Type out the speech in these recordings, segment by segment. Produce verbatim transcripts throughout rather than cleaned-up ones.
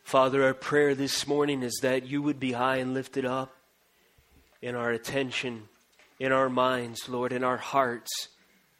Father, our prayer this morning is that you would be high and lifted up in our attention, in our minds, Lord, in our hearts,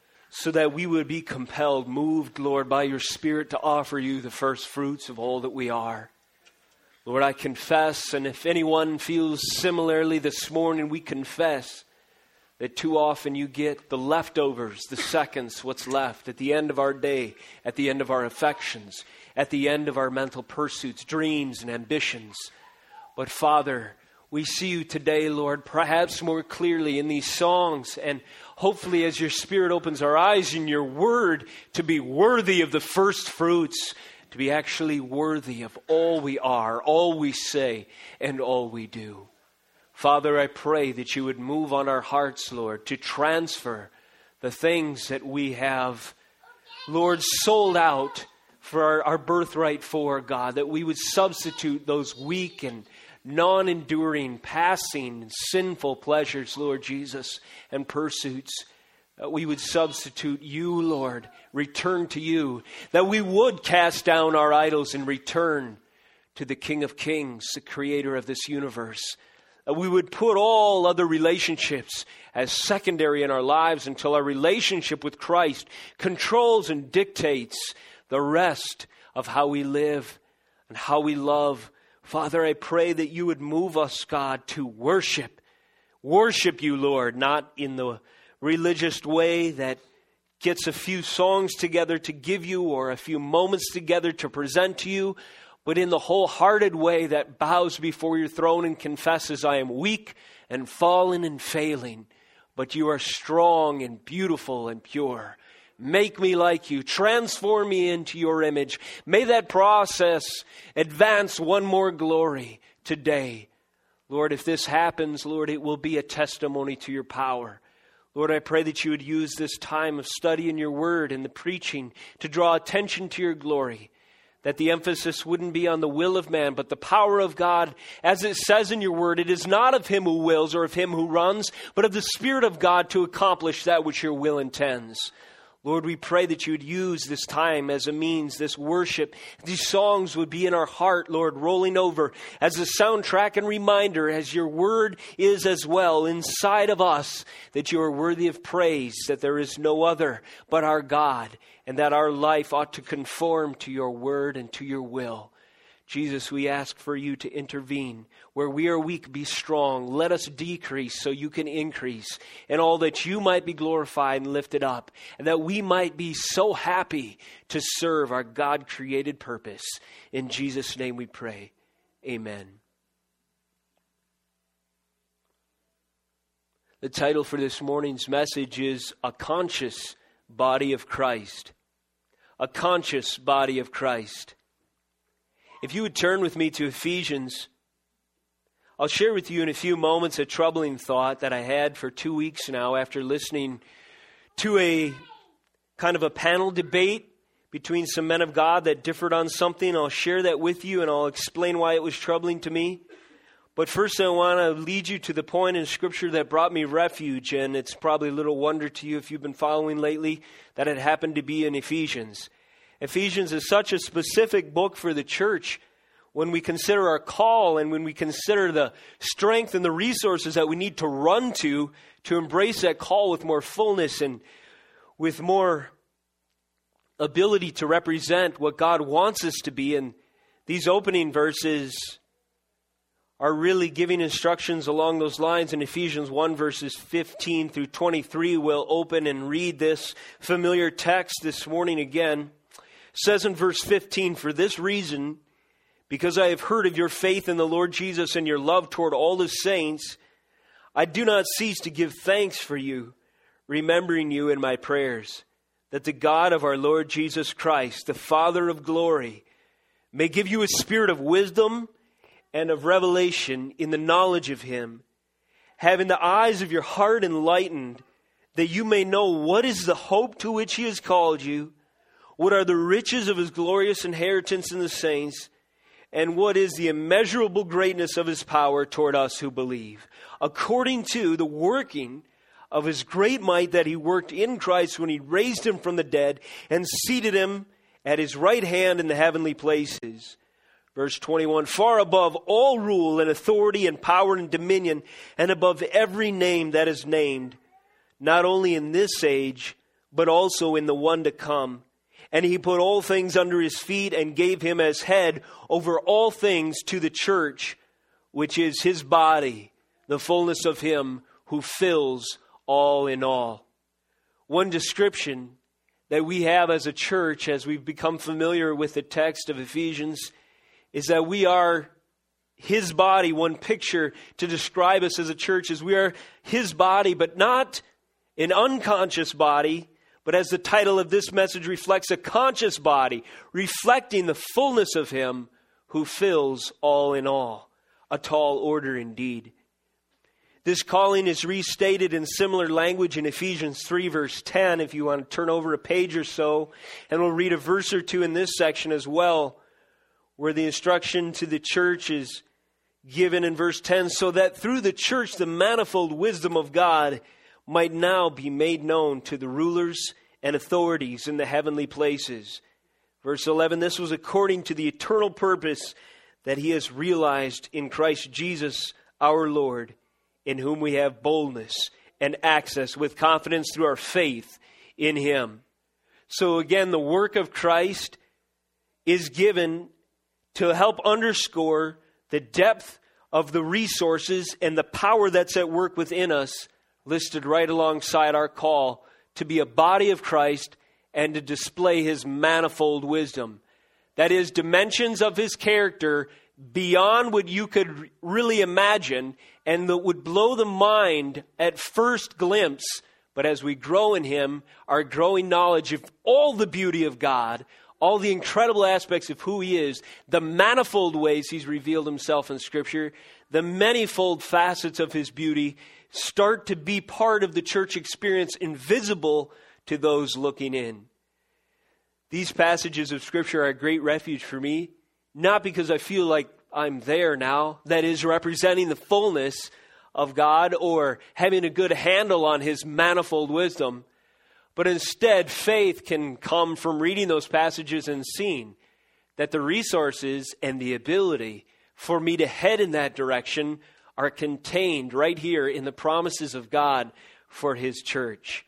so that we would be compelled, moved, Lord, by your Spirit to offer you the first fruits of all that we are. Lord, I confess, and if anyone feels similarly this morning, we confess that too often you get the leftovers, the seconds, what's left at the end of our day, at the end of our affections, at the end of our mental pursuits, dreams, and ambitions. But Father, we see you today, Lord, perhaps more clearly in these songs, and hopefully as your Spirit opens our eyes in your word to be worthy of the first fruits, to be actually worthy of all we are, all we say, and all we do. Father, I pray that you would move on our hearts, Lord, to transfer the things that we have, Lord, sold out for our, our birthright for, God, that we would substitute those weak and non-enduring, passing, sinful pleasures, Lord Jesus, and pursuits. That we would substitute you, Lord, return to you. That we would cast down our idols and return to the King of Kings, the creator of this universe. That we would put all other relationships as secondary in our lives until our relationship with Christ controls and dictates the rest of how we live and how we love. Father, I pray that you would move us, God, to worship. Worship you, Lord, not in the religious way that gets a few songs together to give you or a few moments together to present to you, but in the wholehearted way that bows before your throne and confesses, I am weak and fallen and failing, but you are strong and beautiful and pure. Make me like you. Transform me into your image. May that process advance one more glory today. Lord, if this happens, Lord, it will be a testimony to your power. Lord, I pray that you would use this time of study in your word and the preaching to draw attention to your glory. That the emphasis wouldn't be on the will of man, but the power of God. As it says in your word, it is not of him who wills or of him who runs, but of the Spirit of God to accomplish that which your will intends. Lord, we pray that you would use this time as a means, this worship. These songs would be in our heart, Lord, rolling over as a soundtrack and reminder, as your word is as well inside of us, that you are worthy of praise, that there is no other but our God, and that our life ought to conform to your word and to your will. Jesus, we ask for you to intervene. Where we are weak, be strong. Let us decrease so you can increase. And all that you might be glorified and lifted up. And that we might be so happy to serve our God-created purpose. In Jesus' name we pray. Amen. The title for this morning's message is A Conscious Body of Christ. A Conscious Body of Christ. If you would turn with me to Ephesians, I'll share with you in a few moments a troubling thought that I had for two weeks now after listening to a kind of a panel debate between some men of God that differed on something. I'll share that with you and I'll explain why it was troubling to me. But first I want to lead you to the point in Scripture that brought me refuge, and it's probably a little wonder to you if you've been following lately that it happened to be in Ephesians. Ephesians is such a specific book for the church when we consider our call and when we consider the strength and the resources that we need to run to to embrace that call with more fullness and with more ability to represent what God wants us to be. And these opening verses are really giving instructions along those lines. In Ephesians one, verses fifteen through twenty-three, we'll open and read this familiar text this morning again. It says in verse fifteen, "For this reason, because I have heard of your faith in the Lord Jesus and your love toward all the saints, I do not cease to give thanks for you, remembering you in my prayers, that the God of our Lord Jesus Christ, the Father of glory, may give you a spirit of wisdom and of revelation in the knowledge of him, having the eyes of your heart enlightened, that you may know what is the hope to which he has called you, what are the riches of his glorious inheritance in the saints, and what is the immeasurable greatness of his power toward us who believe, according to the working of his great might that he worked in Christ when he raised him from the dead and seated him at his right hand in the heavenly places." Verse twenty-one, far above all rule and authority and power and dominion, and above every name that is named, not only in this age, but also in the one to come. And he put all things under his feet and gave him as head over all things to the church, which is his body, the fullness of him who fills all in all. One description that we have as a church, as we've become familiar with the text of Ephesians, is that we are his body. One picture to describe us as a church is we are his body, but not an unconscious body, but as the title of this message reflects, a conscious body, reflecting the fullness of him who fills all in all. A tall order indeed. This calling is restated in similar language in Ephesians three, verse ten, if you want to turn over a page or so. And we'll read a verse or two in this section as well, where the instruction to the church is given in verse ten, so that through the church the manifold wisdom of God might now be made known to the rulers and authorities in the heavenly places. Verse eleven, this was according to the eternal purpose that he has realized in Christ Jesus our Lord, in whom we have boldness and access with confidence through our faith in him. So again, the work of Christ is given to help underscore the depth of the resources and the power that's at work within us, listed right alongside our call to be a body of Christ and to display his manifold wisdom. That is, dimensions of his character beyond what you could really imagine and that would blow the mind at first glimpse. But as we grow in him, our growing knowledge of all the beauty of God, all the incredible aspects of who he is, the manifold ways he's revealed himself in Scripture, the manifold facets of his beauty start to be part of the church experience, invisible to those looking in. These passages of Scripture are a great refuge for me, not because I feel like I'm there now, that is, representing the fullness of God or having a good handle on his manifold wisdom, but instead, faith can come from reading those passages and seeing that the resources and the ability for me to head in that direction are contained right here in the promises of God for his church.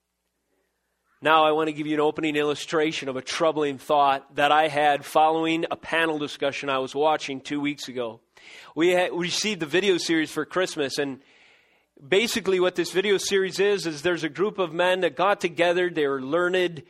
Now, I want to give you an opening illustration of a troubling thought that I had following a panel discussion I was watching two weeks ago. We had received the video series for Christmas, and basically what this video series is, is there's a group of men that got together. They were learned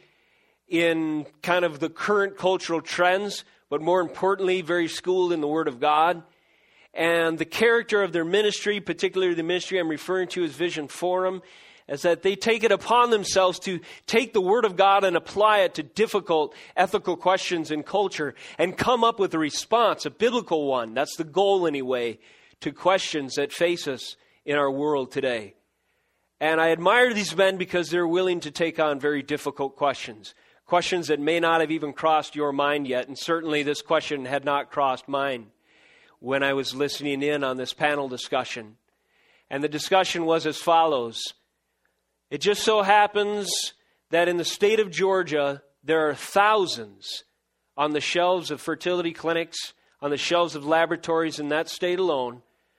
in kind of the current cultural trends, but more importantly, very schooled in the Word of God. And the character of their ministry, particularly the ministry I'm referring to as Vision Forum, is that they take it upon themselves to take the Word of God and apply it to difficult ethical questions in culture and come up with a response, a biblical one. That's the goal anyway, to questions that face us in our world today. And I admire these men because they're willing to take on very difficult questions. Questions that may not have even crossed your mind yet. And certainly this question had not crossed mine when I was listening in on this panel discussion. And the discussion was as follows. It just so happens that in the state of Georgia, there are thousands on the shelves of fertility clinics, on the shelves of laboratories in that state alone,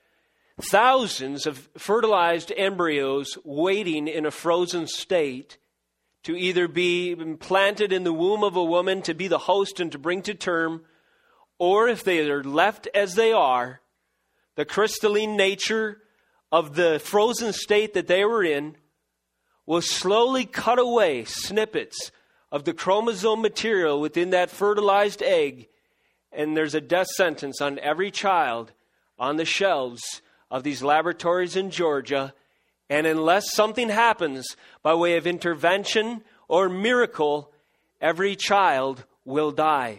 thousands of fertilized embryos waiting in a frozen state to either be implanted in the womb of a woman to be the host and to bring to term, or if they are left as they are, the crystalline nature of the frozen state that they were in will slowly cut away snippets of the chromosome material within that fertilized egg, and there's a death sentence on every child on the shelves of these laboratories in Georgia. And unless something happens by way of intervention or miracle, every child will die.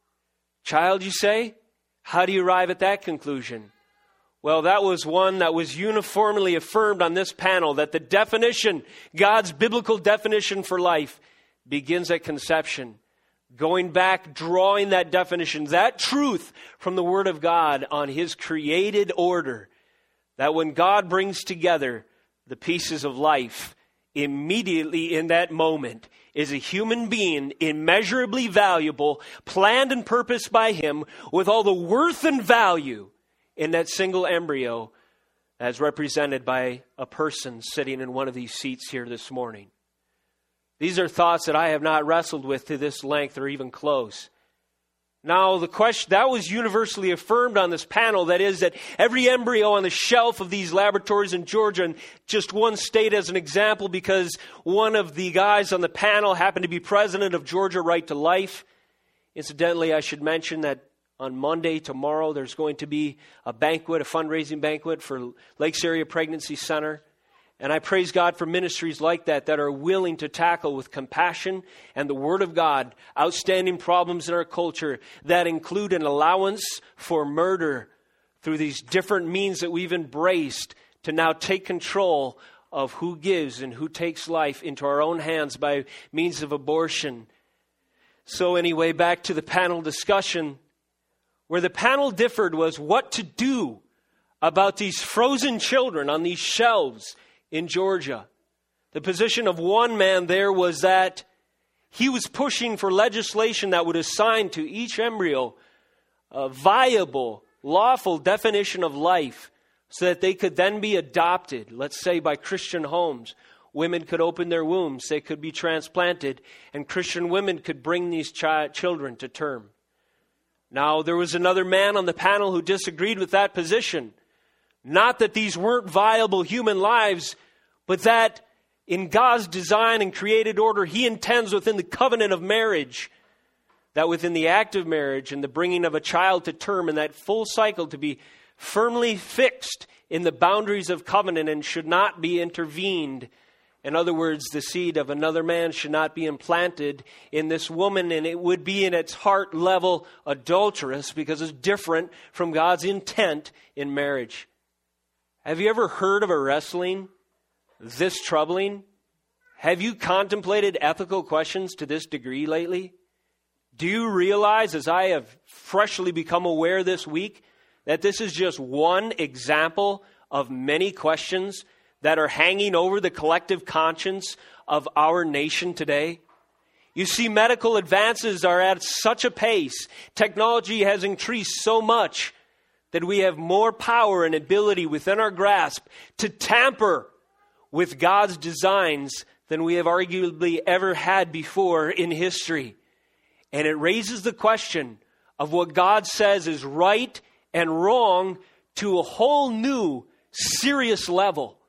Child, you say? How do you arrive at that conclusion? Well, that was one that was uniformly affirmed on this panel, that the definition, God's biblical definition for life, begins at conception. Going back, drawing that definition, that truth from the Word of God on His created order, that when God brings together the pieces of life, immediately in that moment, is a human being, immeasurably valuable, planned and purposed by Him, with all the worth and value in that single embryo as represented by a person sitting in one of these seats here this morning. These are thoughts that I have not wrestled with to this length or even close. Now, the question that was universally affirmed on this panel, that is that every embryo on the shelf of these laboratories in Georgia, and just one state as an example, because one of the guys on the panel happened to be president of Georgia Right to Life. Incidentally, I should mention that on Monday, tomorrow, there's going to be a banquet, a fundraising banquet for Lakes Area Pregnancy Center. And I praise God for ministries like that that are willing to tackle with compassion and the Word of God outstanding problems in our culture that include an allowance for murder through these different means that we've embraced to now take control of who gives and who takes life into our own hands by means of abortion. So anyway, back to the panel discussion. Where the panel differed was what to do about these frozen children on these shelves in Georgia. The position of one man there was that he was pushing for legislation that would assign to each embryo a viable, lawful definition of life so that they could then be adopted, let's say by Christian homes. Women could open their wombs, they could be transplanted, and Christian women could bring these chi- children to term. Now, there was another man on the panel who disagreed with that position. Not that these weren't viable human lives, but that in God's design and created order, He intends within the covenant of marriage, that within the act of marriage and the bringing of a child to term and that full cycle to be firmly fixed in the boundaries of covenant and should not be intervened. In other words, the seed of another man should not be implanted in this woman, and it would be in its heart level adulterous because it's different from God's intent in marriage. Have you ever heard of a wrestling this troubling? Have you contemplated ethical questions to this degree lately? Do you realize, as I have freshly become aware this week, that this is just one example of many questions that are hanging over the collective conscience of our nation today? You see, medical advances are at such a pace, technology has increased so much that we have more power and ability within our grasp to tamper with God's designs than we have arguably ever had before in history. And it raises the question of what God says is right and wrong to a whole new, serious level.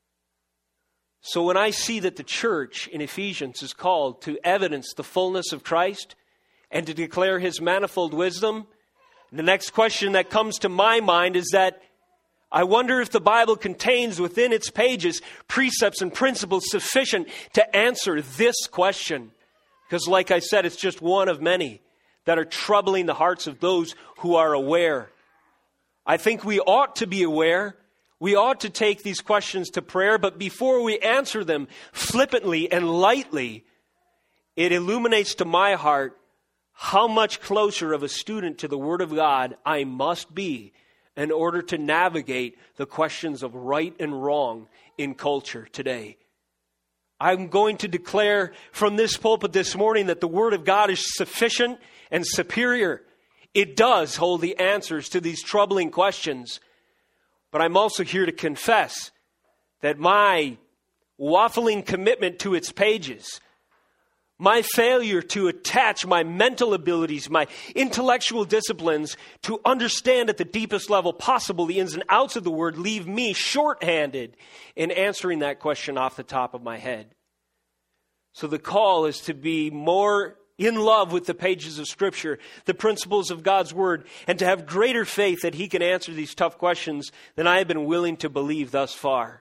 So when I see that the church in Ephesians is called to evidence the fullness of Christ and to declare His manifold wisdom, the next question that comes to my mind is that I wonder if the Bible contains within its pages precepts and principles sufficient to answer this question. Because like I said, it's just one of many that are troubling the hearts of those who are aware. I think we ought to be aware. We ought to take these questions to prayer, but before we answer them flippantly and lightly, it illuminates to my heart how much closer of a student to the Word of God I must be in order to navigate the questions of right and wrong in culture today. I'm going to declare from this pulpit this morning that the Word of God is sufficient and superior. It does hold the answers to these troubling questions. But I'm also here to confess that my waffling commitment to its pages, my failure to attach my mental abilities, my intellectual disciplines to understand at the deepest level possible the ins and outs of the Word leave me shorthanded in answering that question off the top of my head. So the call is to be more in love with the pages of Scripture, the principles of God's Word, and to have greater faith that He can answer these tough questions than I have been willing to believe thus far.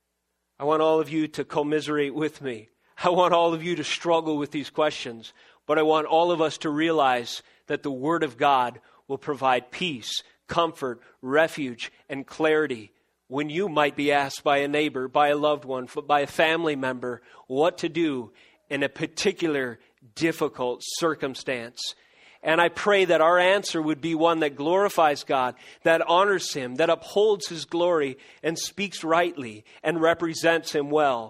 I want all of you to commiserate with me. I want all of you to struggle with these questions, but I want all of us to realize that the Word of God will provide peace, comfort, refuge, and clarity when you might be asked by a neighbor, by a loved one, by a family member, what to do in a particular difficult circumstance. And I pray that our answer would be one that glorifies God, that honors Him, that upholds His glory and speaks rightly and represents Him well.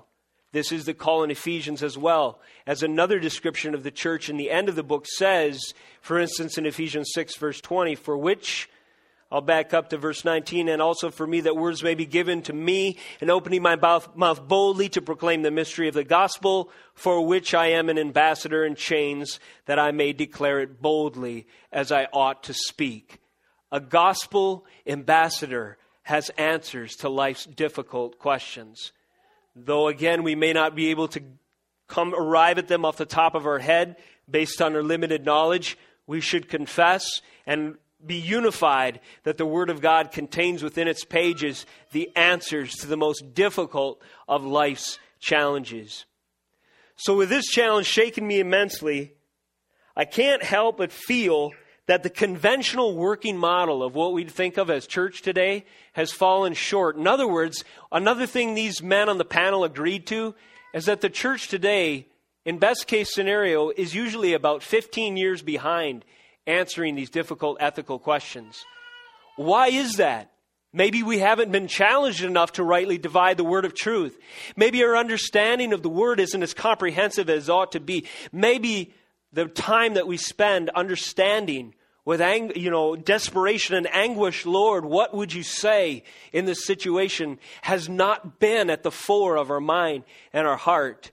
This is the call in Ephesians as well, as another description of the church in the end of the book says, for instance, in Ephesians six, verse twenty, for which, I'll back up to verse nineteen, and also for me that words may be given to me, and opening my mouth, mouth boldly to proclaim the mystery of the gospel, for which I am an ambassador in chains, that I may declare it boldly as I ought to speak. A gospel ambassador has answers to life's difficult questions. Though again, we may not be able to come arrive at them off the top of our head based on our limited knowledge, we should confess and be unified that the Word of God contains within its pages the answers to the most difficult of life's challenges. So with this challenge shaking me immensely, I can't help but feel that the conventional working model of what we think of as church today has fallen short. In other words, another thing these men on the panel agreed to is that the church today, in best case scenario, is usually about fifteen years behind answering these difficult ethical questions. Why is that? Maybe we haven't been challenged enough to rightly divide the word of truth. Maybe our understanding of the word isn't as comprehensive as it ought to be. Maybe the time that we spend understanding with ang- you know, desperation and anguish, Lord, what would you say in this situation, has not been at the fore of our mind and our heart.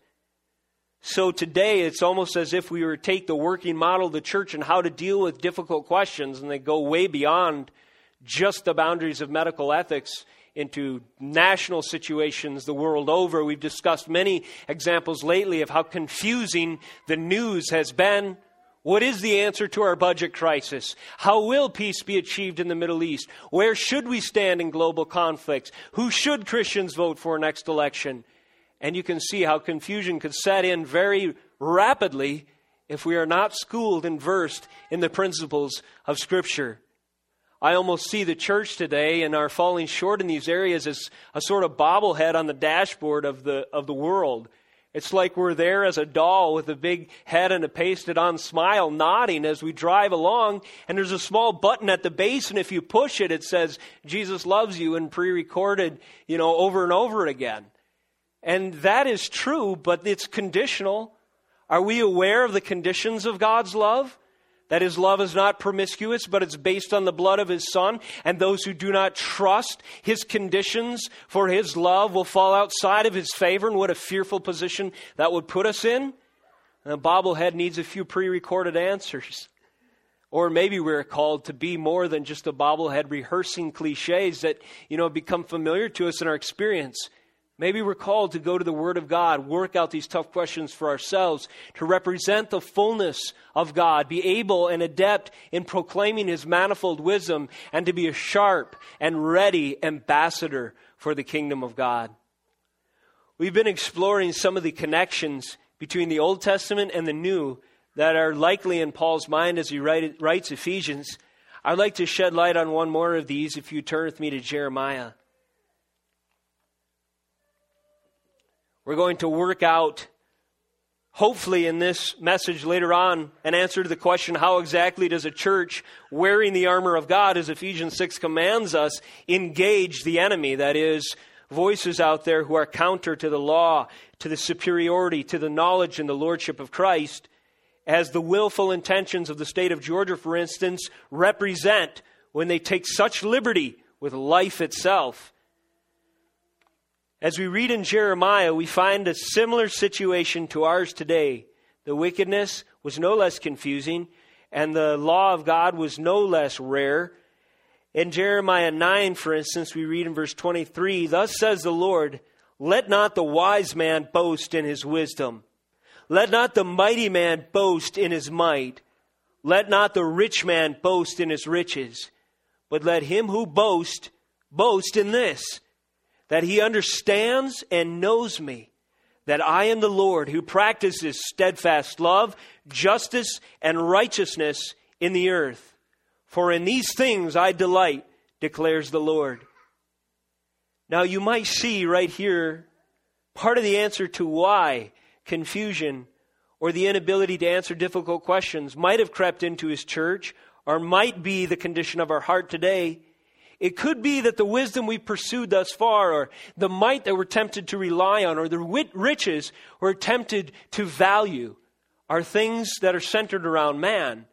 So today it's almost as if we were to take the working model of the church and how to deal with difficult questions, and they go way beyond just the boundaries of medical ethics into national situations the world over. We've discussed many examples lately of how confusing the news has been. What is the answer to our budget crisis? How will peace be achieved in the Middle East? Where should we stand in global conflicts? Who should Christians vote for next election? And you can see how confusion could set in very rapidly if we are not schooled and versed in the principles of Scripture. I almost see the church today and our falling short in these areas as a sort of bobblehead on the dashboard of the of the world. It's like we're there as a doll with a big head and a pasted-on smile nodding as we drive along, and there's a small button at the base, and if you push it, it says, Jesus loves you, and pre-recorded, you know, over and over again. And that is true, but it's conditional. Are we aware of the conditions of God's love? That His love is not promiscuous, but it's based on the blood of His Son. And those who do not trust His conditions for His love will fall outside of His favor. And what a fearful position that would put us in. And the bobblehead needs a few pre-recorded answers. Or maybe we're called to be more than just a bobblehead rehearsing cliches that, you know, become familiar to us in our experience. Maybe we're called to go to the Word of God, work out these tough questions for ourselves, to represent the fullness of God, be able and adept in proclaiming His manifold wisdom, and to be a sharp and ready ambassador for the kingdom of God. We've been exploring some of the connections between the Old Testament and the New that are likely in Paul's mind as he write, writes Ephesians. I'd like to shed light on one more of these if you turn with me to Jeremiah. We're going to work out, hopefully in this message later on, an answer to the question, how exactly does a church wearing the armor of God, as Ephesians six commands us, engage the enemy? That is, voices out there who are counter to the law, to the superiority, to the knowledge and the lordship of Christ, as the willful intentions of the state of Georgia, for instance, represent when they take such liberty with life itself. As we read in Jeremiah, we find a similar situation to ours today. The wickedness was no less confusing, and the law of God was no less rare. In Jeremiah nine, for instance, we read in verse twenty-three, "Thus says the Lord, let not the wise man boast in his wisdom. Let not the mighty man boast in his might. Let not the rich man boast in his riches. But let him who boasts, boast in this, that he understands and knows me, that I am the Lord who practices steadfast love, justice, and righteousness in the earth. For in these things I delight, declares the Lord." Now you might see right here part of the answer to why confusion or the inability to answer difficult questions might have crept into His church, or might be the condition of our heart today, It could be that the wisdom we pursued thus far, or the might that we're tempted to rely on, or the wit- riches we're tempted to value, are things that are centered around man.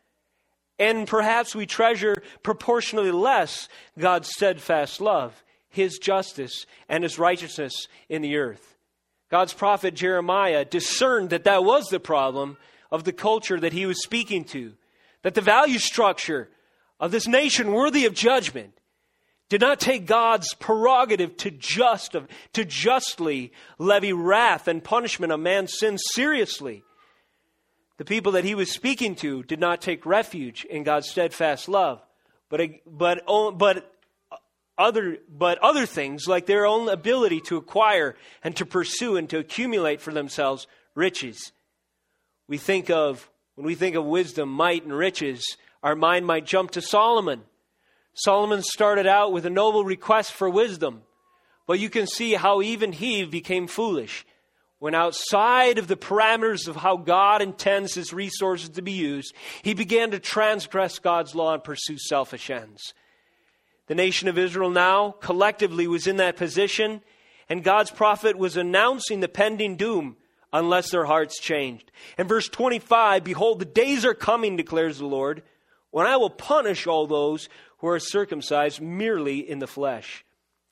And perhaps we treasure proportionally less God's steadfast love, His justice, and His righteousness in the earth. God's prophet Jeremiah discerned that that was the problem of the culture that he was speaking to. That the value structure of this nation worthy of judgment did not take God's prerogative to just to justly levy wrath and punishment on man's sins seriously. The people that he was speaking to did not take refuge in God's steadfast love, but but but other but other things like their own ability to acquire and to pursue and to accumulate for themselves riches. We think of when we think of wisdom, might, and riches, our mind might jump to Solomon. Solomon started out with a noble request for wisdom, but you can see how even he became foolish when outside of the parameters of how God intends His resources to be used, he began to transgress God's law and pursue selfish ends. The nation of Israel now collectively was in that position, and God's prophet was announcing the pending doom unless their hearts changed. In verse twenty-five, behold, the days are coming, declares the Lord, when I will punish all those who are circumcised merely in the flesh.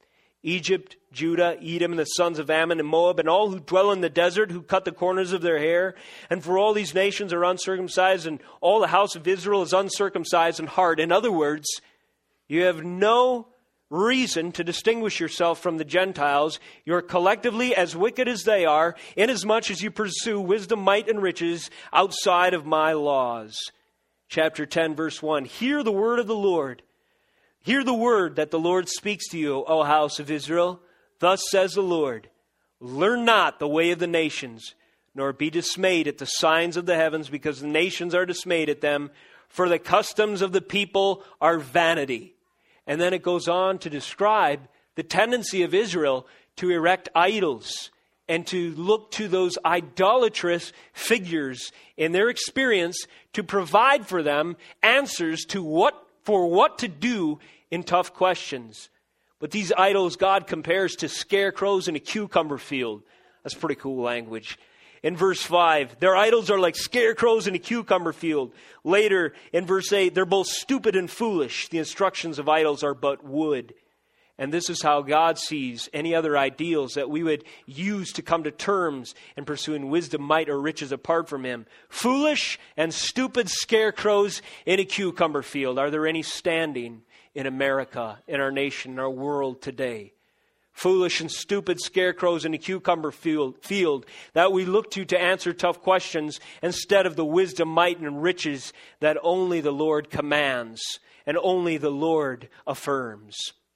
Egypt, Judah, Edom, and the sons of Ammon and Moab, and all who dwell in the desert, who cut the corners of their hair. And for all these nations are uncircumcised, and all the house of Israel is uncircumcised in heart. In other words, you have no reason to distinguish yourself from the Gentiles. You're collectively as wicked as they are, inasmuch as you pursue wisdom, might, and riches outside of my laws. Chapter ten, verse one. Hear the word of the Lord. Hear the word that the Lord speaks to you, O house of Israel. Thus says the Lord, learn not the way of the nations, nor be dismayed at the signs of the heavens, because the nations are dismayed at them, for the customs of the people are vanity. And then it goes on to describe the tendency of Israel to erect idols and to look to those idolatrous figures in their experience to provide for them answers to what for what to do in tough questions. But these idols God compares to scarecrows in a cucumber field. That's pretty cool language. In verse five, their idols are like scarecrows in a cucumber field. Later, in verse eight, they're both stupid and foolish. The instructions of idols are but wood. And this is how God sees any other ideals that we would use to come to terms in pursuing wisdom, might, or riches apart from Him. Foolish and stupid scarecrows in a cucumber field. Are there any standing in America, in our nation, in our world today? Foolish and stupid scarecrows in a cucumber field, field that we look to to answer tough questions instead of the wisdom, might, and riches that only the Lord commands and only the Lord affirms.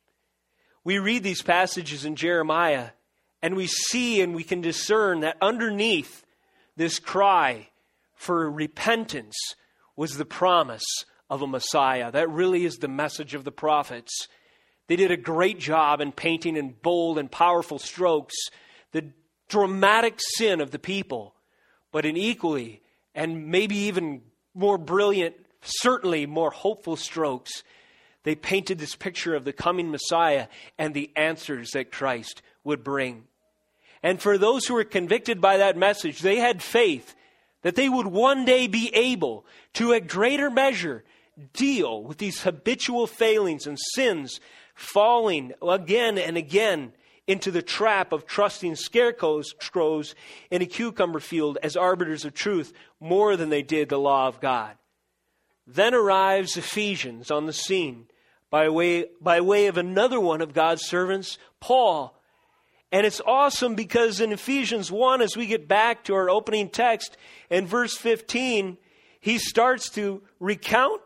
We read these passages in Jeremiah and we see and we can discern that underneath this cry for repentance was the promise of a Messiah. That really is the message of the prophets. They did a great job in painting in bold and powerful strokes the dramatic sin of the people, but in equally and maybe even more brilliant, certainly more hopeful strokes, they painted this picture of the coming Messiah and the answers that Christ would bring. And for those who were convicted by that message, they had faith that they would one day be able to, a greater measure, deal with these habitual failings and sins, falling again and again into the trap of trusting scarecrows in a cucumber field as arbiters of truth more than they did the law of God. Then arrives Ephesians on the scene by way, by way of another one of God's servants, Paul. And it's awesome because in Ephesians one, as we get back to our opening text, in verse fifteen, he starts to recount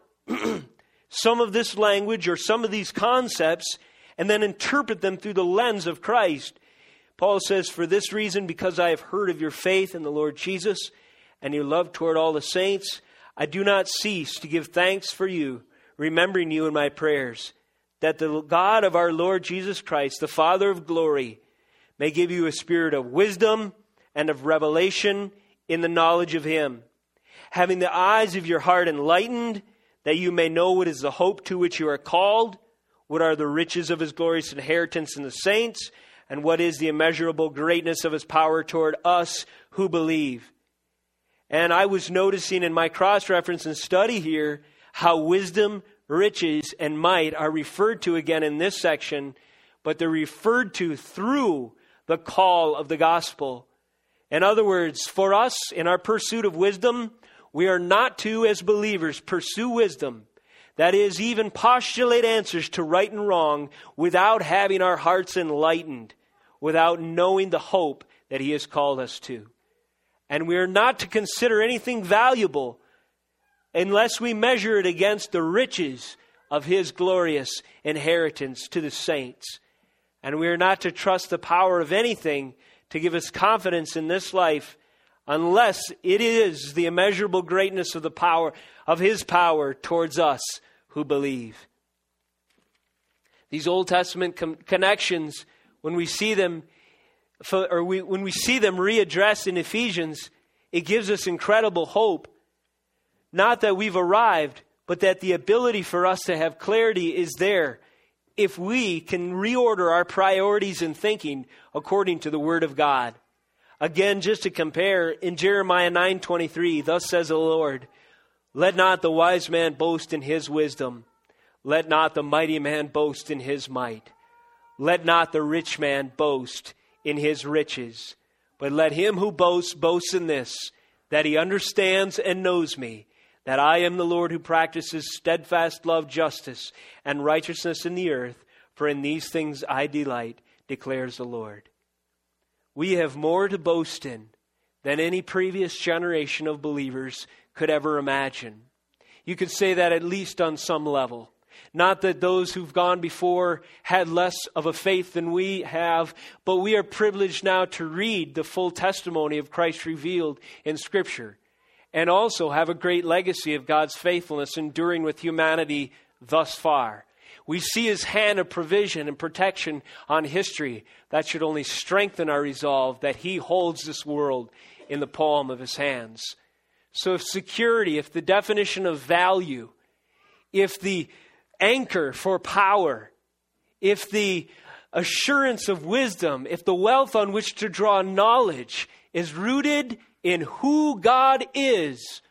some of this language or some of these concepts and then interpret them through the lens of Christ. Paul says, for this reason, because I have heard of your faith in the Lord Jesus and your love toward all the saints, I do not cease to give thanks for you, remembering you in my prayers, that the God of our Lord Jesus Christ, the Father of glory, may give you a spirit of wisdom and of revelation in the knowledge of Him, having the eyes of your heart enlightened, that you may know what is the hope to which you are called, What are the riches of his glorious inheritance in the saints? And what is the immeasurable greatness of his power toward us who believe? And I was noticing in my cross-reference and study here how wisdom, riches, and might are referred to again in this section, but they're referred to through the call of the gospel. In other words, for us, in our pursuit of wisdom, we are not to, as believers, pursue wisdom. That is, even postulate answers to right and wrong without having our hearts enlightened, without knowing the hope that he has called us to. And we are not to consider anything valuable unless we measure it against the riches of his glorious inheritance to the saints. And we are not to trust the power of anything to give us confidence in this life unless it is the immeasurable greatness of the power of his power towards us who believe. These Old Testament com- connections, when we see them, or we, when we see them readdressed in Ephesians, it gives us incredible hope. Not that we've arrived, but that the ability for us to have clarity is there if we can reorder our priorities and thinking according to the Word of God. Again, just to compare, in Jeremiah nine twenty-three, thus says the Lord, let not the wise man boast in his wisdom. Let not the mighty man boast in his might. Let not the rich man boast in his riches. But let him who boasts, boast in this, that he understands and knows me, that I am the Lord who practices steadfast love, justice, and righteousness in the earth. For in these things I delight, declares the Lord. We have more to boast in than any previous generation of believers could ever imagine. You could say that at least on some level. Not that those who've gone before had less of a faith than we have, but we are privileged now to read the full testimony of Christ revealed in Scripture, and also have a great legacy of God's faithfulness enduring with humanity thus far. We see his hand of provision and protection on history. That should only strengthen our resolve that he holds this world in the palm of his hands. So if security, if the definition of value, if the anchor for power, if the assurance of wisdom, if the wealth on which to draw knowledge is rooted in who God is,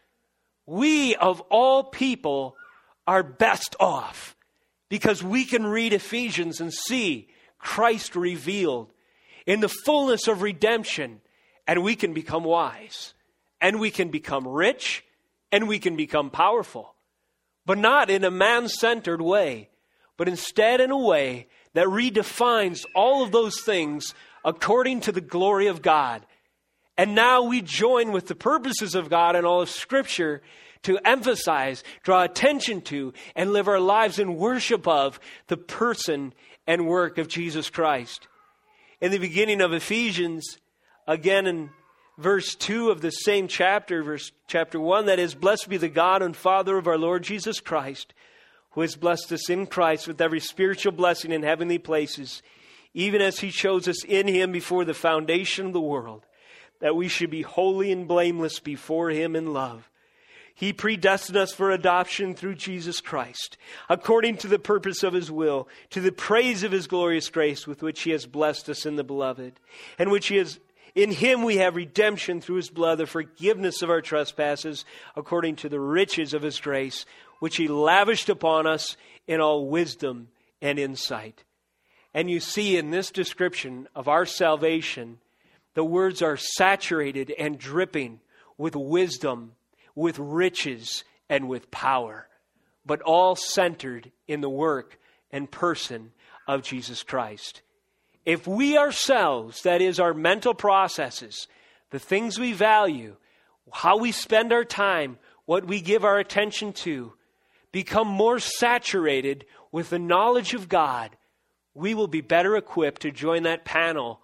we of all people are best off because we can read Ephesians and see Christ revealed in the fullness of redemption, and we can become wise, and we can become rich, and we can become powerful. But not in a man-centered way, but instead in a way that redefines all of those things according to the glory of God. And now we join with the purposes of God and all of Scripture to emphasize, draw attention to, and live our lives in worship of the person and work of Jesus Christ. In the beginning of Ephesians, again in verse two of the same chapter, verse chapter one, that is, blessed be the God and Father of our Lord Jesus Christ, who has blessed us in Christ with every spiritual blessing in heavenly places, even as he chose us in him before the foundation of the world, that we should be holy and blameless before him in love. He predestined us for adoption through Jesus Christ, according to the purpose of his will, to the praise of his glorious grace with which he has blessed us in the beloved, and which he has in him we have redemption through his blood, the forgiveness of our trespasses, according to the riches of his grace, which he lavished upon us in all wisdom and insight. And you see in this description of our salvation, the words are saturated and dripping with wisdom, with riches, and with power, but all centered in the work and person of Jesus Christ. If we ourselves, that is our mental processes, the things we value, how we spend our time, what we give our attention to, become more saturated with the knowledge of God, we will be better equipped to join that panel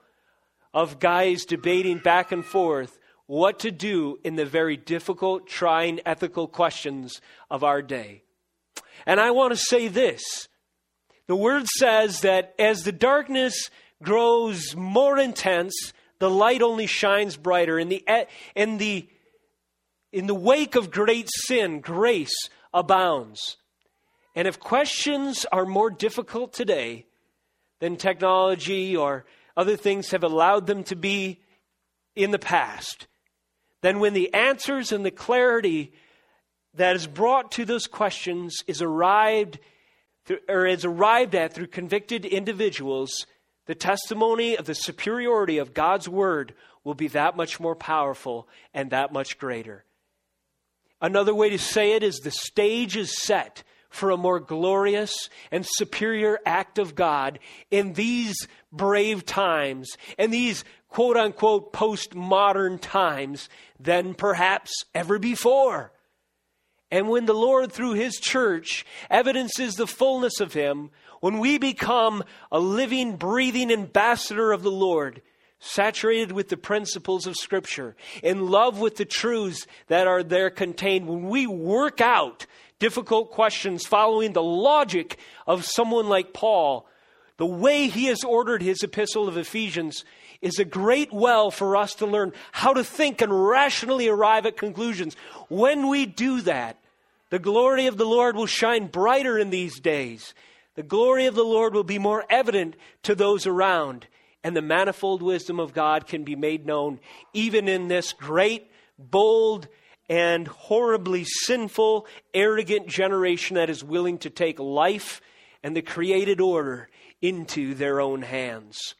of guys debating back and forth what to do in the very difficult, trying ethical questions of our day. And I want to say this. The Word says that as the darkness grows more intense, the light only shines brighter. In the, in the, in the wake of great sin, grace abounds. And if questions are more difficult today than technology or other things have allowed them to be in the past, then when the answers and the clarity that is brought to those questions is arrived through, or is arrived at through convicted individuals, the testimony of the superiority of God's word will be that much more powerful and that much greater. Another way to say it is the stage is set for a more glorious and superior act of God in these brave times and these quote-unquote postmodern times than perhaps ever before. And when the Lord, through His church, evidences the fullness of Him, when we become a living, breathing ambassador of the Lord, saturated with the principles of Scripture, in love with the truths that are there contained, when we work out difficult questions following the logic of someone like Paul, the way he has ordered his epistle of Ephesians is a great well for us to learn how to think and rationally arrive at conclusions. When we do that, the glory of the Lord will shine brighter in these days. The glory of the Lord will be more evident to those around, and the manifold wisdom of God can be made known even in this great, bold, and horribly sinful, arrogant generation that is willing to take life and the created order into their own hands.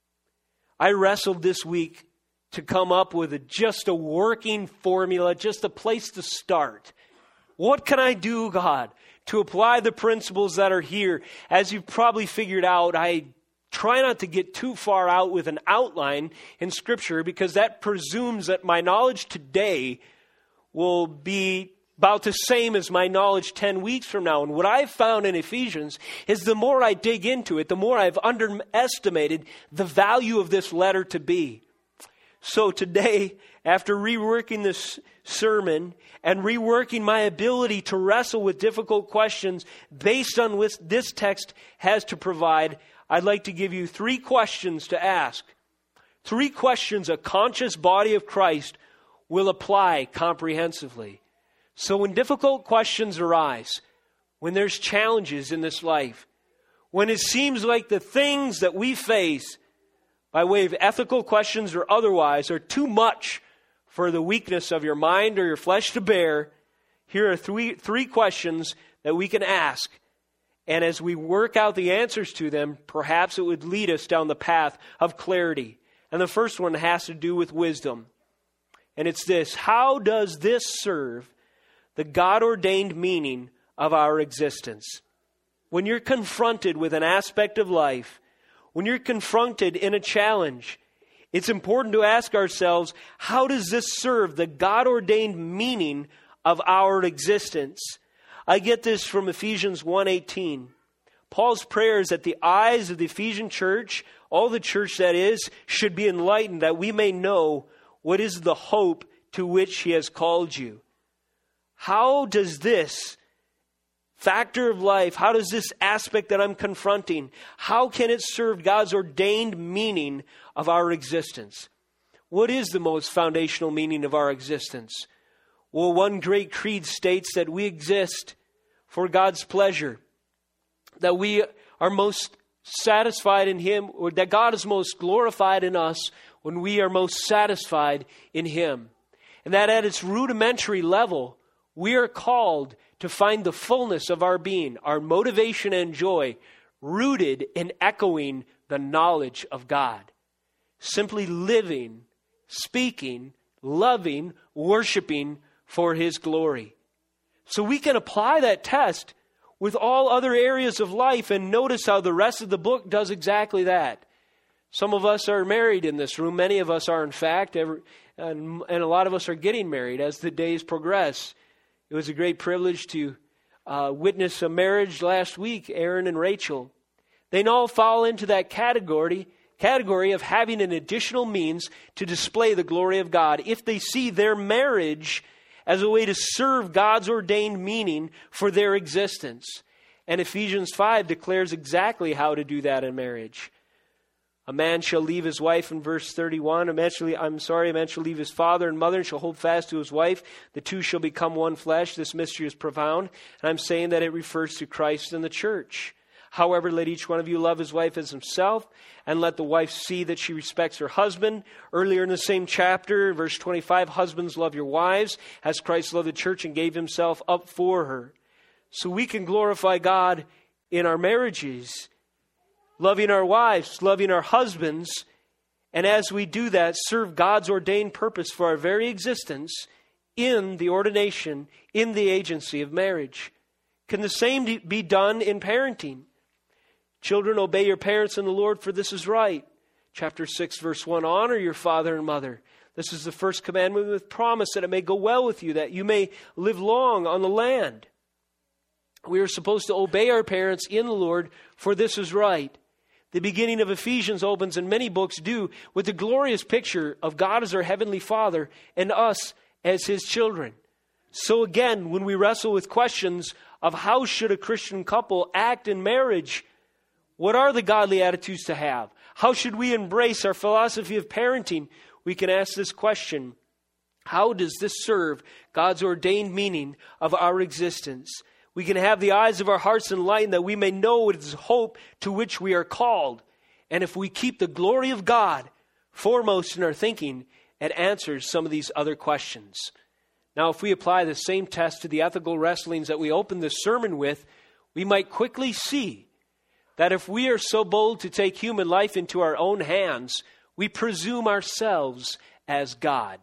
I wrestled this week to come up with a, just a working formula, just a place to start. What can I do, God, to apply the principles that are here? As you've probably figured out, I try not to get too far out with an outline in Scripture because that presumes that my knowledge today will be about the same as my knowledge ten weeks from now. And what I've found in Ephesians is the more I dig into it, the more I've underestimated the value of this letter to be. So today, after reworking this sermon and reworking my ability to wrestle with difficult questions based on what this text has to provide, I'd like to give you three questions to ask. Three questions a conscious body of Christ will apply comprehensively. So when difficult questions arise, when there's challenges in this life, when it seems like the things that we face by way of ethical questions or otherwise are too much for the weakness of your mind or your flesh to bear, here are three, three questions that we can ask. And as we work out the answers to them, perhaps it would lead us down the path of clarity. And the first one has to do with wisdom. And it's this: how does this serve the God-ordained meaning of our existence? When you're confronted with an aspect of life, when you're confronted in a challenge, it's important to ask ourselves, how does this serve the God-ordained meaning of our existence? I get this from Ephesians one eighteen. Paul's prayer is that the eyes of the Ephesian church, all the church that is, should be enlightened, that we may know what is the hope to which He has called you. How does this factor of life, how does this aspect that I'm confronting, how can it serve God's ordained meaning of our existence? What is the most foundational meaning of our existence? Well, one great creed states that we exist for God's pleasure, that we are most satisfied in Him, or that God is most glorified in us when we are most satisfied in Him. And that at its rudimentary level, we are called to find the fullness of our being, our motivation and joy, rooted in echoing the knowledge of God. Simply living, speaking, loving, worshiping for His glory. So we can apply that test with all other areas of life, and notice how the rest of the book does exactly that. Some of us are married in this room. Many of us are, in fact, every, and, and a lot of us are getting married as the days progress. It was a great privilege to uh, witness a marriage last week, Aaron and Rachel. They all fall into that category, category of having an additional means to display the glory of God if they see their marriage as a way to serve God's ordained meaning for their existence. And Ephesians five declares exactly how to do that in marriage. A man shall leave his wife in verse thirty-one. A man shall leave, I'm sorry, a man shall leave his father and mother and shall hold fast to his wife. The two shall become one flesh. This mystery is profound. And I'm saying that it refers to Christ and the church. However, let each one of you love his wife as himself, and let the wife see that she respects her husband. Earlier in the same chapter, verse twenty-five, husbands, love your wives, as Christ loved the church and gave himself up for her. So we can glorify God in our marriages, loving our wives, loving our husbands, and as we do that, serve God's ordained purpose for our very existence in the ordination, in the agency of marriage. Can the same be done in parenting? Children, obey your parents in the Lord, for this is right. Chapter six, verse one, honor your father and mother. This is the first commandment with promise that it may go well with you, that you may live long on the land. We are supposed to obey our parents in the Lord, for this is right. The beginning of Ephesians opens, and many books do, with the glorious picture of God as our heavenly Father and us as his children. So again, when we wrestle with questions of how should a Christian couple act in marriage, what are the godly attitudes to have? How should we embrace our philosophy of parenting? We can ask this question: how does this serve God's ordained meaning of our existence? We can have the eyes of our hearts enlightened that we may know what is hope to which we are called. And if we keep the glory of God foremost in our thinking, it answers some of these other questions. Now, if we apply the same test to the ethical wrestlings that we opened this sermon with, we might quickly see that if we are so bold to take human life into our own hands, we presume ourselves as God.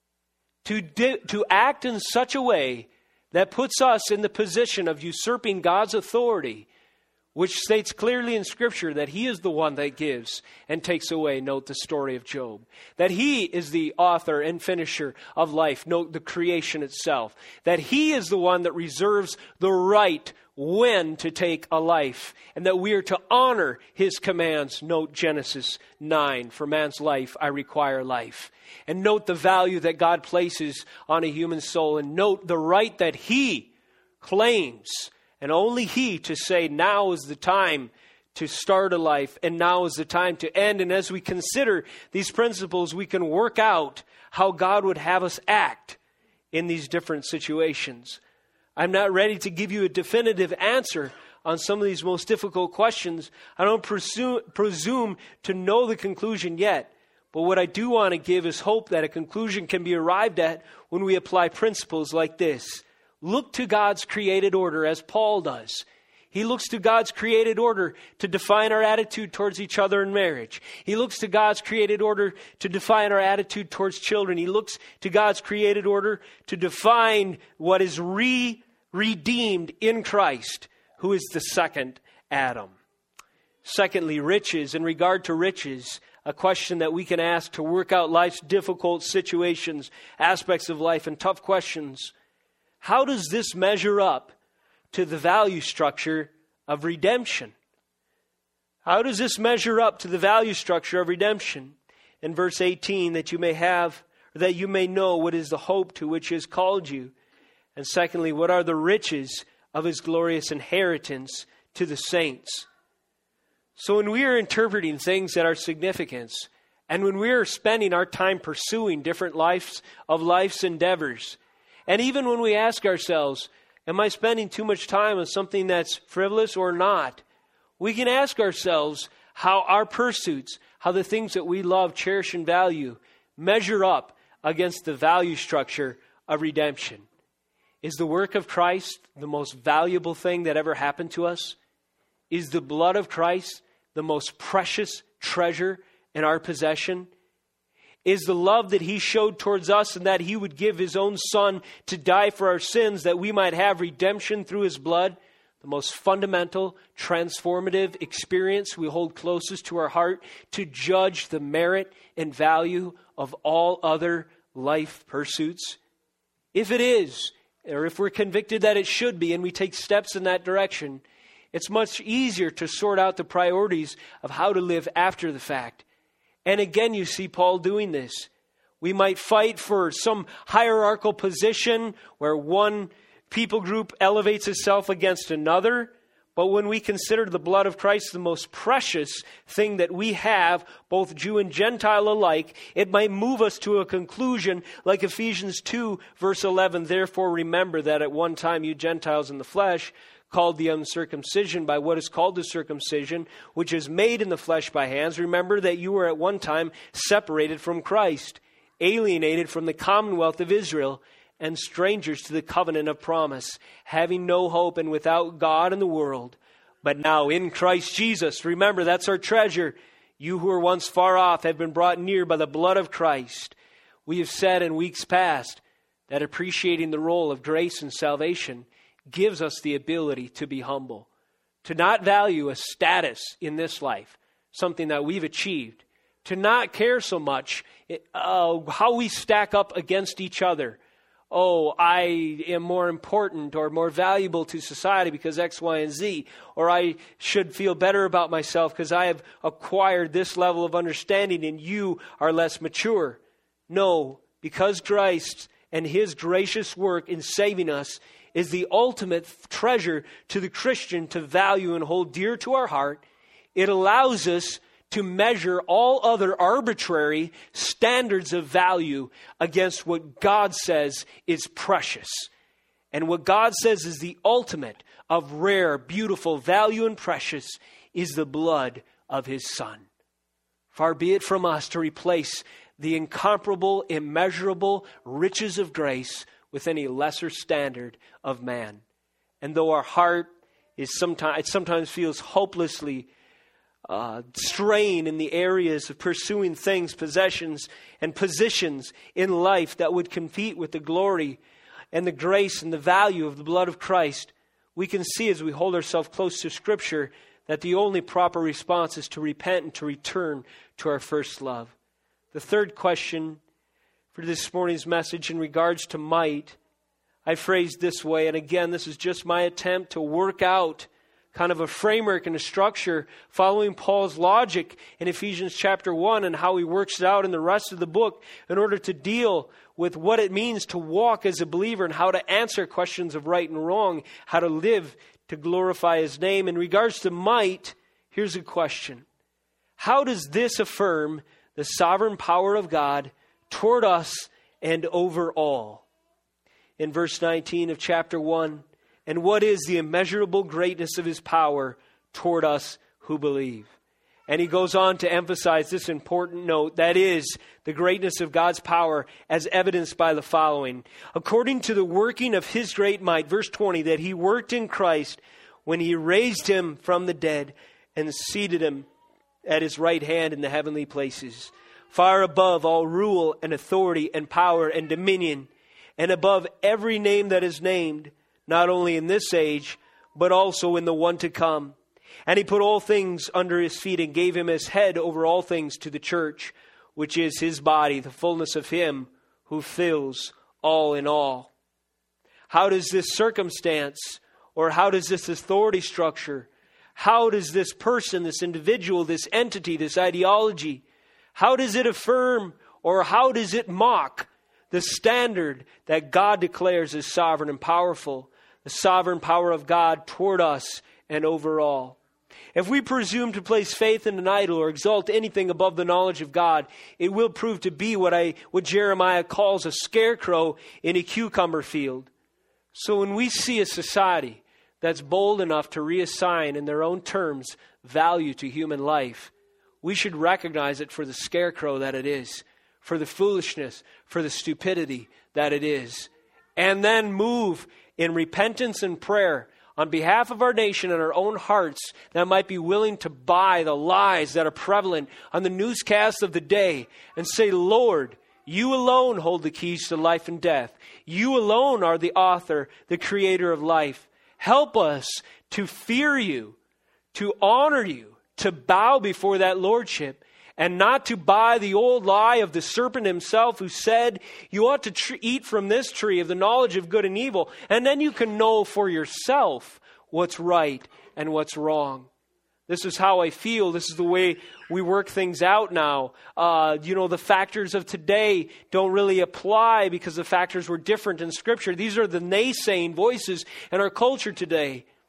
To, di- to act in such a way that puts us in the position of usurping God's authority, which states clearly in Scripture that he is the one that gives and takes away. Note the story of Job. That he is the author and finisher of life. Note the creation itself. That he is the one that reserves the right when to take a life, and that we are to honor his commands. Note Genesis nine, for man's life I require life. And note the value that God places on a human soul, and note the right that he claims, and only he, to say now is the time to start a life and now is the time to end. And as we consider these principles, we can work out how God would have us act in these different situations. I'm not ready to give you a definitive answer on some of these most difficult questions. I don't presume, presume to know the conclusion yet. But what I do want to give is hope that a conclusion can be arrived at when we apply principles like this. Look to God's created order as Paul does. He looks to God's created order to define our attitude towards each other in marriage. He looks to God's created order to define our attitude towards children. He looks to God's created order to define what is re- redeemed in Christ, who is the second Adam. Secondly, riches. In regard to riches, a question that we can ask to work out life's difficult situations, aspects of life, and tough questions. How does this measure up to the value structure of redemption? How does this measure up to the value structure of redemption? In verse eighteen, that you may have, or that you may know what is the hope to which he has called you. And secondly, what are the riches of his glorious inheritance to the saints? So when we are interpreting things that are significant, and when we are spending our time pursuing different lives of life's endeavors, and even when we ask ourselves, am I spending too much time on something that's frivolous or not? We can ask ourselves how our pursuits, how the things that we love, cherish, and value measure up against the value structure of redemption. Is the work of Christ the most valuable thing that ever happened to us? Is the blood of Christ the most precious treasure in our possession? Is the love that he showed towards us and that he would give his own son to die for our sins that we might have redemption through his blood the most fundamental, transformative experience we hold closest to our heart to judge the merit and value of all other life pursuits? If it is, or if we're convicted that it should be, and we take steps in that direction, it's much easier to sort out the priorities of how to live after the fact. And again, you see Paul doing this. We might fight for some hierarchical position where one people group elevates itself against another, But when we consider the blood of Christ the most precious thing that we have, both Jew and Gentile alike, it might move us to a conclusion like Ephesians two, verse eleven. Therefore remember that at one time you Gentiles in the flesh, called the uncircumcision by what is called the circumcision, which is made in the flesh by hands. Remember that you were at one time separated from Christ, alienated from the commonwealth of Israel, and strangers to the covenant of promise, having no hope and without God in the world. But now in Christ Jesus, remember that's our treasure, you who were once far off have been brought near by the blood of Christ. We have said in weeks past that appreciating the role of grace and salvation gives us the ability to be humble, to not value a status in this life, something that we've achieved, to not care so much uh, how we stack up against each other. Oh, I am more important or more valuable to society because X, Y, and Z. Or I should feel better about myself because I have acquired this level of understanding and you are less mature. No, because Christ and His gracious work in saving us is the ultimate treasure to the Christian to value and hold dear to our heart. It allows us to measure all other arbitrary standards of value against what God says is precious. And what God says is the ultimate of rare, beautiful, value, and precious is the blood of His Son. Far be it from us to replace the incomparable, immeasurable riches of grace with any lesser standard of man. And though our heart is sometimes, it sometimes feels hopelessly Uh, strain in the areas of pursuing things, possessions, and positions in life that would compete with the glory and the grace and the value of the blood of Christ, we can see as we hold ourselves close to Scripture that the only proper response is to repent and to return to our first love. The third question for this morning's message in regards to might, I phrased this way, and again, this is just my attempt to work out kind of a framework and a structure following Paul's logic in Ephesians chapter one and how he works it out in the rest of the book in order to deal with what it means to walk as a believer and how to answer questions of right and wrong, how to live to glorify His name. In regards to might, here's a question. How does this affirm the sovereign power of God toward us and over all? In verse nineteen of chapter one, and what is the immeasurable greatness of His power toward us who believe? And he goes on to emphasize this important note, that is, the greatness of God's power as evidenced by the following. According to the working of His great might, verse twenty, that He worked in Christ when He raised Him from the dead and seated Him at His right hand in the heavenly places, far above all rule and authority and power and dominion, and above every name that is named, not only in this age, but also in the one to come. And He put all things under His feet and gave Him as head over all things to the church, which is His body, the fullness of Him who fills all in all. How does this circumstance, or how does this authority structure, how does this person, this individual, this entity, this ideology, how does it affirm or how does it mock the standard that God declares as sovereign and powerful? The sovereign power of God toward us and over all. If we presume to place faith in an idol or exalt anything above the knowledge of God, it will prove to be what I what Jeremiah calls a scarecrow in a cucumber field. So when we see a society that's bold enough to reassign in their own terms value to human life, we should recognize it for the scarecrow that it is, for the foolishness, for the stupidity that it is, and then move in repentance and prayer on behalf of our nation and our own hearts that might be willing to buy the lies that are prevalent on the newscasts of the day and say, Lord, You alone hold the keys to life and death. You alone are the author, the creator of life. Help us to fear You, to honor You, to bow before that lordship, and not to buy the old lie of the serpent himself who said, you ought to tr- eat from this tree of the knowledge of good and evil, and then you can know for yourself what's right and what's wrong. This is how I feel. This is the way we work things out now. Uh, you know, the factors of today don't really apply because the factors were different in Scripture. These are the naysaying voices in our culture today.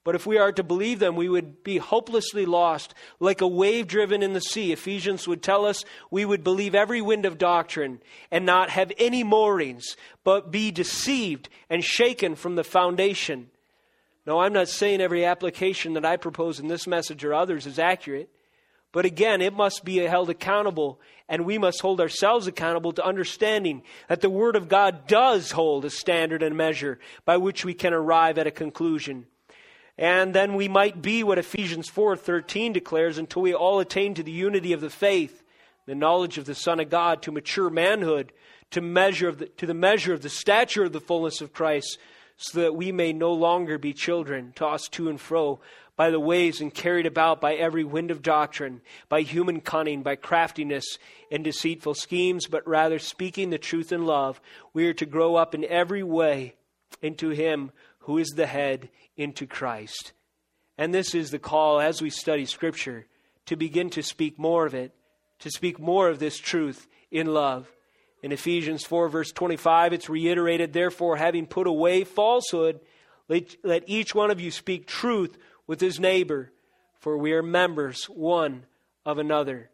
But if we are to believe them, we would be hopelessly lost, like a wave driven in the sea. Ephesians would tell us we would believe every wind of doctrine and not have any moorings, but be deceived and shaken from the foundation. No, I'm not saying every application that I propose in this message or others is accurate. But again, it must be held accountable, and we must hold ourselves accountable to understanding that the Word of God does hold a standard and measure by which we can arrive at a conclusion. And then we might be what Ephesians four thirteen declares, until we all attain to the unity of the faith, the knowledge of the Son of God, to mature manhood, to measure of the, to the measure of the stature of the fullness of Christ, so that we may no longer be children, tossed to and fro by the waves and carried about by every wind of doctrine, by human cunning, by craftiness and deceitful schemes, but rather speaking the truth in love, we are to grow up in every way into Him who is the head, into Christ. And this is the call as we study Scripture, to begin to speak more of it, to speak more of this truth in love. In Ephesians four verse twenty-five, it's reiterated, therefore, having put away falsehood, let, let each one of you speak truth with his neighbor, for we are members one of another.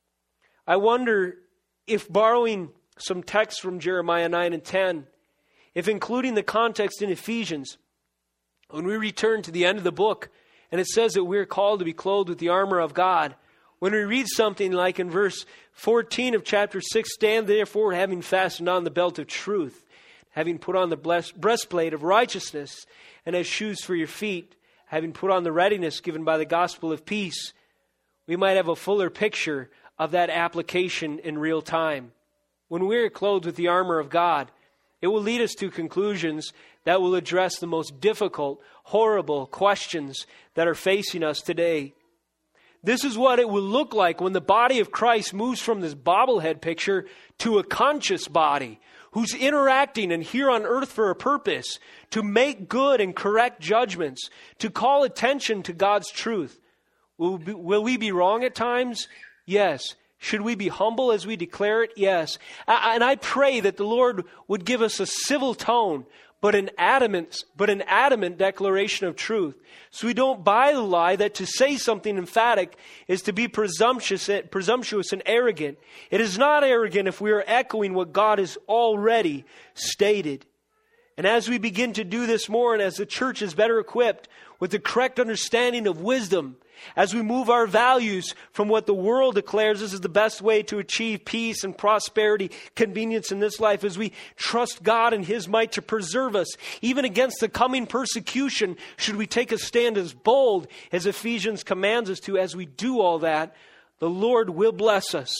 I wonder if, borrowing some text from Jeremiah nine and ten, if including the context in Ephesians, when we return to the end of the book, and it says that we're called to be clothed with the armor of God, when we read something like in verse fourteen of chapter six, stand therefore having fastened on the belt of truth, having put on the breastplate of righteousness, and as shoes for your feet, having put on the readiness given by the gospel of peace, we might have a fuller picture of that application in real time. When we're clothed with the armor of God, it will lead us to conclusions that will address the most difficult, horrible questions that are facing us today. This is what it will look like when the body of Christ moves from this bobblehead picture to a conscious body who's interacting and here on earth for a purpose, to make good and correct judgments, to call attention to God's truth. Will we be, will we be wrong at times? Yes. Should we be humble as we declare it? Yes. And I pray that the Lord would give us a civil tone, but an adamant, but an adamant declaration of truth. So we don't buy the lie that to say something emphatic is to be presumptuous, presumptuous and arrogant. It is not arrogant if we are echoing what God has already stated. And as we begin to do this more, and as the church is better equipped with the correct understanding of wisdom, as we move our values from what the world declares this is the best way to achieve peace and prosperity, convenience in this life, as we trust God and His might to preserve us, even against the coming persecution, should we take a stand as bold as Ephesians commands us to. As we do all that, the Lord will bless us.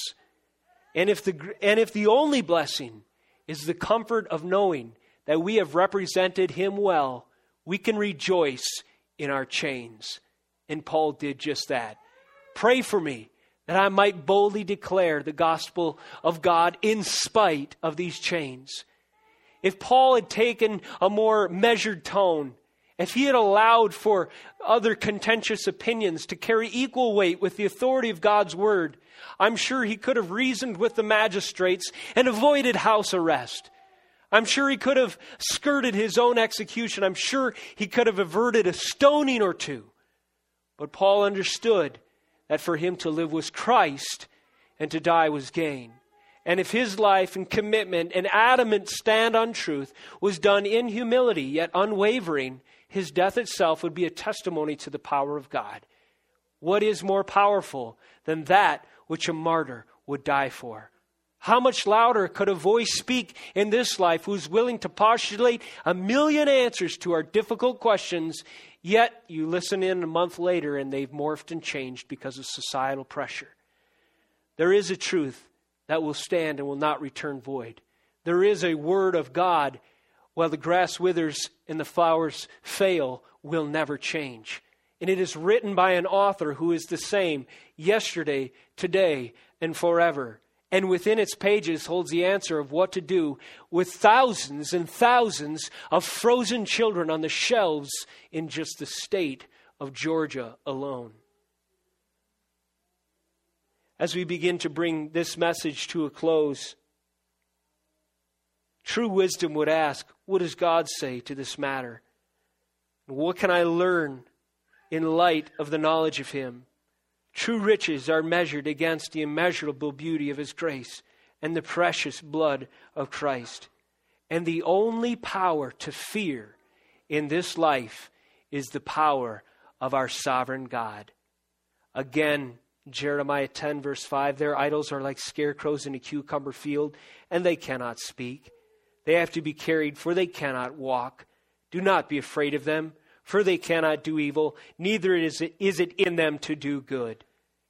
And if the, and if the only blessing is the comfort of knowing that we have represented Him well, we can rejoice in our chains. And Paul did just that. Pray for me that I might boldly declare the gospel of God in spite of these chains. If Paul had taken a more measured tone, if he had allowed for other contentious opinions to carry equal weight with the authority of God's word, I'm sure he could have reasoned with the magistrates and avoided house arrest. I'm sure he could have skirted his own execution. I'm sure he could have averted a stoning or two. But Paul understood that for him to live was Christ and to die was gain. And if his life and commitment and adamant stand on truth was done in humility yet unwavering, his death itself would be a testimony to the power of God. What is more powerful than that which a martyr would die for? How much louder could a voice speak in this life who's willing to postulate a million answers to our difficult questions, yet you listen in a month later and they've morphed and changed because of societal pressure? There is a truth that will stand and will not return void. There is a word of God, while the grass withers and the flowers fail, will never change. And it is written by an author who is the same yesterday, today, and forever. And within its pages holds the answer of what to do with thousands and thousands of frozen children on the shelves in just the state of Georgia alone. As we begin to bring this message to a close, true wisdom would ask, what does God say to this matter? What can I learn in light of the knowledge of him. True riches are measured against the immeasurable beauty of his grace and the precious blood of Christ. And the only power to fear in this life is the power of our sovereign God. Again, Jeremiah ten verse five, their idols are like scarecrows in a cucumber field, and they cannot speak. They have to be carried, for they cannot walk. Do not be afraid of them, for they cannot do evil, neither is it, is it in them to do good.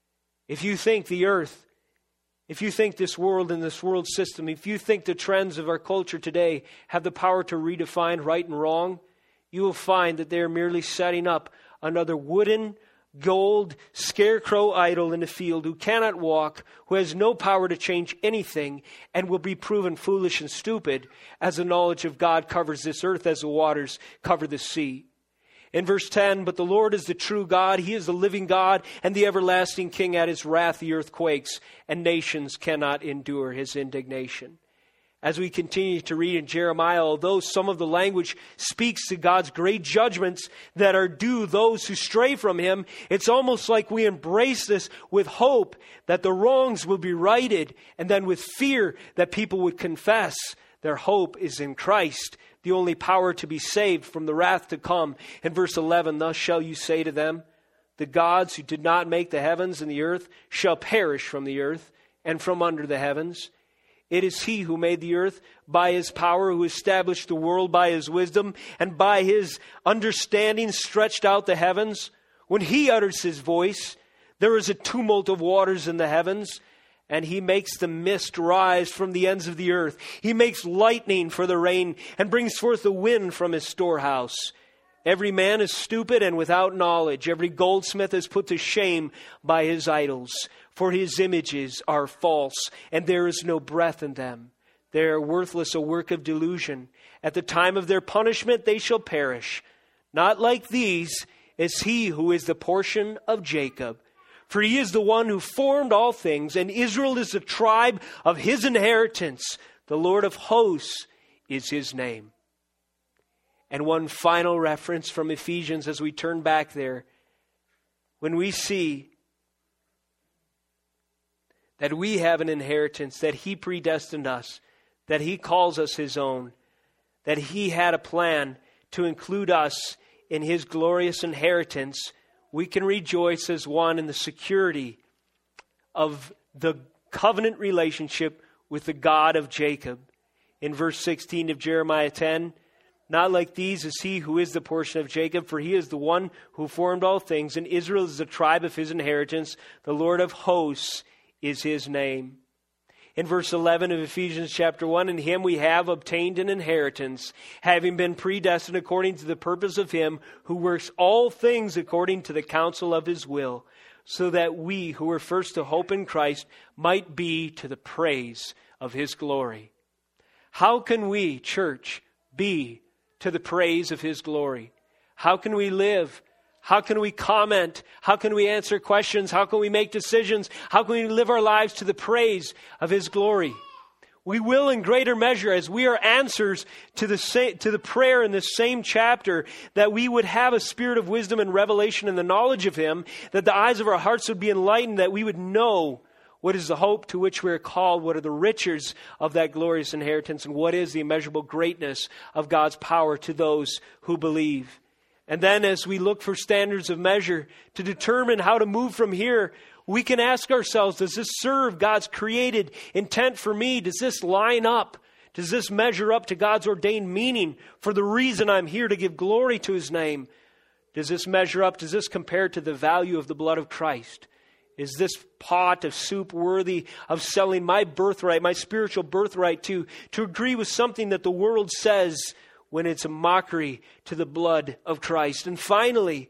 If you think the earth, if you think this world and this world system, if you think the trends of our culture today have the power to redefine right and wrong, you will find that they are merely setting up another wooden, gold, scarecrow idol in the field who cannot walk, who has no power to change anything, and will be proven foolish and stupid as the knowledge of God covers this earth as the waters cover the sea. In verse ten, but the Lord is the true God, he is the living God, and the everlasting King. At his wrath the earth quakes, and nations cannot endure his indignation. As we continue to read in Jeremiah, although some of the language speaks to God's great judgments that are due those who stray from him, it's almost like we embrace this with hope that the wrongs will be righted, and then with fear that people would confess their hope is in Christ, the only power to be saved from the wrath to come. In verse eleven, thus shall you say to them, the gods who did not make the heavens and the earth shall perish from the earth and from under the heavens. It is he who made the earth by his power, who established the world by his wisdom, and by his understanding stretched out the heavens. When he utters his voice, there is a tumult of waters in the heavens, and he makes the mist rise from the ends of the earth. He makes lightning for the rain, and brings forth the wind from his storehouse. Every man is stupid and without knowledge. Every goldsmith is put to shame by his idols. For his images are false, and there is no breath in them. They are worthless, a work of delusion. At the time of their punishment they shall perish. Not like these is he who is the portion of Jacob. For he is the one who formed all things, and Israel is the tribe of his inheritance. The Lord of hosts is his name. And one final reference from Ephesians as we turn back there. When we see that we have an inheritance, that he predestined us, that he calls us his own, that he had a plan to include us in his glorious inheritance, we can rejoice as one in the security of the covenant relationship with the God of Jacob. In verse sixteen of Jeremiah ten, not like these is he who is the portion of Jacob, for he is the one who formed all things, and Israel is the tribe of his inheritance. The Lord of hosts is his name. In verse eleven of Ephesians chapter one, in him we have obtained an inheritance, having been predestined according to the purpose of him who works all things according to the counsel of his will, so that we who were first to hope in Christ might be to the praise of his glory. How can we, church, be to the praise of his glory? How can we live? How can we comment? How can we answer questions? How can we make decisions? How can we live our lives to the praise of his glory? We will in greater measure, as we are answers to the sa- to the prayer in this same chapter, that we would have a spirit of wisdom and revelation and the knowledge of him, that the eyes of our hearts would be enlightened, that we would know what is the hope to which we are called, what are the riches of that glorious inheritance, and what is the immeasurable greatness of God's power to those who believe. And then as we look for standards of measure to determine how to move from here, we can ask ourselves, does this serve God's created intent for me? Does this line up? Does this measure up to God's ordained meaning for the reason I'm here to give glory to his name? Does this measure up? Does this compare to the value of the blood of Christ? Is this pot of soup worthy of selling my birthright, my spiritual birthright, to, to agree with something that the world says when it's a mockery to the blood of Christ? And finally,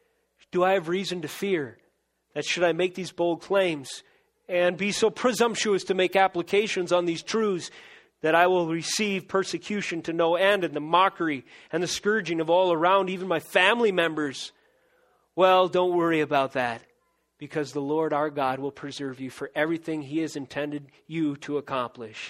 do I have reason to fear that should I make these bold claims and be so presumptuous to make applications on these truths, that I will receive persecution to no end, and the mockery and the scourging of all around, even my family members? Well, don't worry about that, because the Lord our God will preserve you for everything he has intended you to accomplish.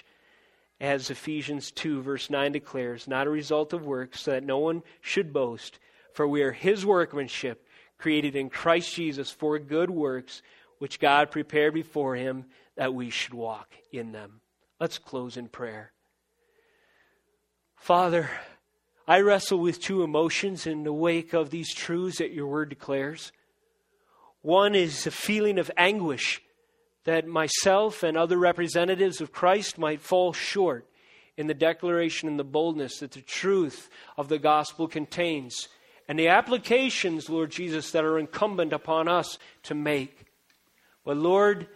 As Ephesians two verse nine declares, not a result of works, so that no one should boast. For we are his workmanship, created in Christ Jesus for good works, which God prepared before him that we should walk in them. Let's close in prayer. Father, I wrestle with two emotions in the wake of these truths that your word declares. One is a feeling of anguish that myself and other representatives of Christ might fall short in the declaration and the boldness that the truth of the gospel contains, and the applications, Lord Jesus, that are incumbent upon us to make. But Lord,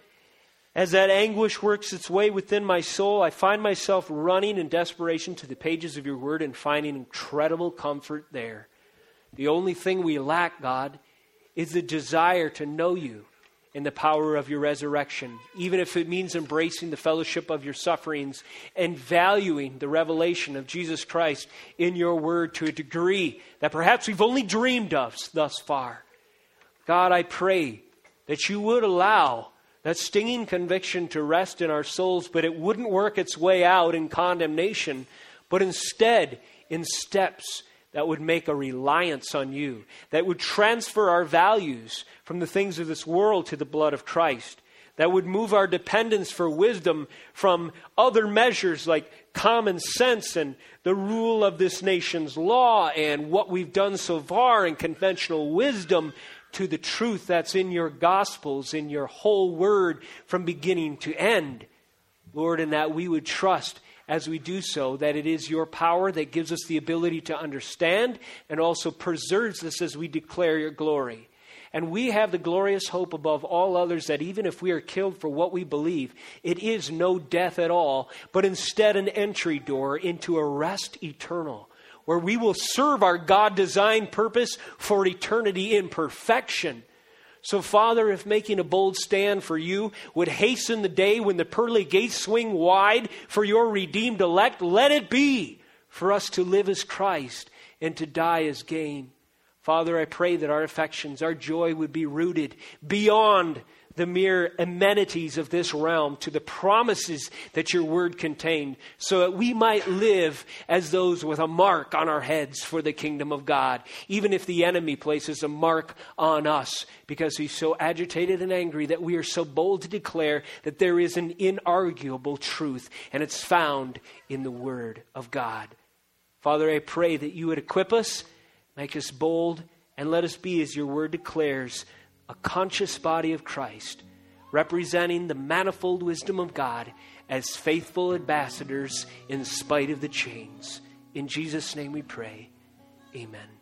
as that anguish works its way within my soul, I find myself running in desperation to the pages of your word and finding incredible comfort there. The only thing we lack, God, is the desire to know you in the power of your resurrection, even if it means embracing the fellowship of your sufferings and valuing the revelation of Jesus Christ in your word to a degree that perhaps we've only dreamed of thus far. God, I pray that you would allow that stinging conviction to rest in our souls, but it wouldn't work its way out in condemnation, but instead in steps that would make a reliance on you, that would transfer our values from the things of this world to the blood of Christ, that would move our dependence for wisdom from other measures like common sense and the rule of this nation's law and what we've done so far in conventional wisdom to the truth that's in your gospels, in your whole word from beginning to end. Lord, and that we would trust as we do so, that it is your power that gives us the ability to understand and also preserves us as we declare your glory. And we have the glorious hope above all others that even if we are killed for what we believe, it is no death at all, but instead an entry door into a rest eternal, where we will serve our God-designed purpose for eternity in perfection. So, Father, if making a bold stand for you would hasten the day when the pearly gates swing wide for your redeemed elect, let it be for us to live as Christ and to die as gain. Father, I pray that our affections, our joy would be rooted beyond the mere amenities of this realm to the promises that your word contained, so that we might live as those with a mark on our heads for the kingdom of God, even if the enemy places a mark on us because he's so agitated and angry that we are so bold to declare that there is an inarguable truth, and it's found in the word of God. Father, I pray that you would equip us, make us bold, and let us be, as your word declares, a conscious body of Christ, representing the manifold wisdom of God as faithful ambassadors in spite of the chains. In Jesus' name we pray. Amen.